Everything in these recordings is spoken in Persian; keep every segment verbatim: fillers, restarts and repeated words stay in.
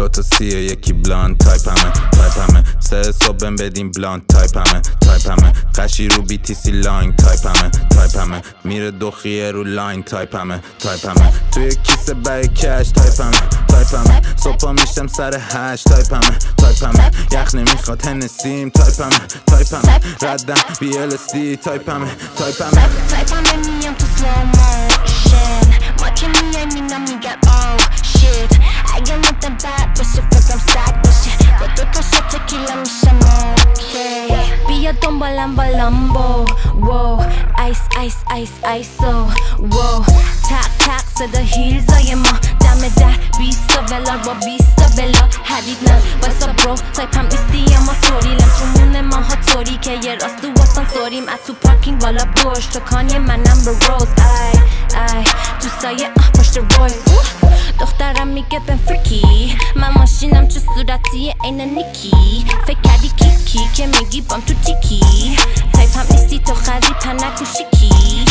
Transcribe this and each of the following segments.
دوتا سیه یکی بلاند تایپ همه تایپ همه سه صبح بدیم بلاند تایپ همه تایپ همه قشی رو بی تی سی لاین تایپ همه تایپ همه میره دخیه رو لاین تایپ همه تایپ همه توی کیسه بای کش تایپ همه تایپ همه صبح میشتم سر هشت تایپ همه تایپ همه یخ نمیخواد هنسیم تایپ همه تایپ همه ردم بی ال اس دی تایپ همه تایپ همه تایپ همه میام تو slow motion ما که میای مینا میگن oh shit اگه ندم بد باشه فکرم سگ باشه با دوتا شات تکیلا میشم اوکی بیا دنبالم با لامبو وو ایس ایس ایس ایسو وو تق تق صدا هیلزای ما دم در بیستا ولار با بیستا ولا حدید نه واسا برو تایپ هم نیستی اما طوری لنس رومونه ماها طوری که یه راست تو واسان سوریم از تو پارکینگ بالا برش تو کانی منم به روز ای ای تو سایه اه پشت رویز دخترم میگه بن فریکی من ماشینم چه صورتی این نیکی فکر کردی کیکی که میگی بام تو تیکی تایپ هم نیستی تو خزی پنک و شیکی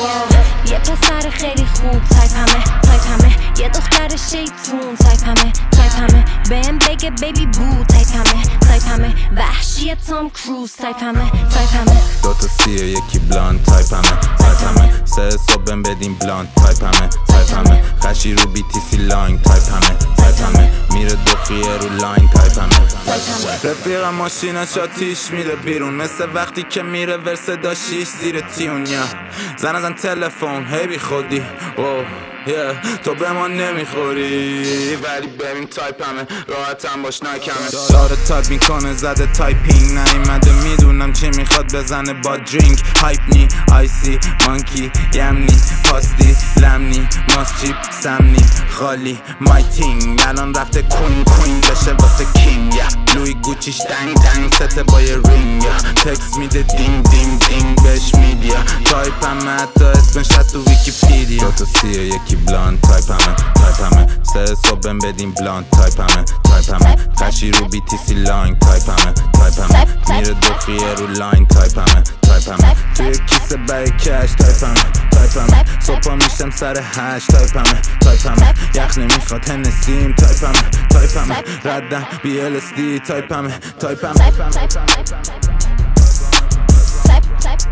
یه پسر خیلی خوب تایپ همه تایپ همه یه دختر شیطون تایپ همه تایپ همه بهم بگه بیبی بو تایپ همه تایپ همه وحشی تام کروز تایپ همه تایپ همه دوتا سیه یکی بلاند تایپ همه تایپ همه سه صبح بدیم بلاند تایپ همه تایپ همه قشی رو بی تی سی لاین تایپ همه تایپ همه میره دخیه رو لاین تایپ همه رفیقم ماشین شاتیش میره بیرون مثل وقتی که میره ورس داشیش زیر تیونیا زن ازن تلفن هی بی خودی اوه yeah. تو به ما نمیخوری ولی ببین تایپ همه راحتم باش نکمه داره تایپ میکنه زده تایپینگ نیومده میدونم چی میخواد بزنه با درینک هایپ نی آیسی مانکی یمنی پاستی لمنی ماس چیپ سمنی خالی مایتینگ الان رفته کوین کوین بشه واسه کینگ yeah. لوی گوچیش دنگ دنگ سته با یه رینگ yeah. تکس میده دینگ دینگ دینگ بهش میدیا تایپ همه حتی اسمش هست تو ویکیپیدیا دوتا سیه یکی بلاند تایپ همه تایپ همه سه صبح بدیم بلاند تایپ همه تایپ همه قشی رو بی تی سی لاین تایپ همه تایپ همه میره دخیه رو لاین تایپ همه تایپ همه توی کیسه بای کش تایپ همه تایپ همه صبح میشتم سر هشت تایپ همه تایپ همه یخ نمیخواد هنسیم تایپ همه تایپ همه ردم بی ال اس دی تایپ همه تایپ همه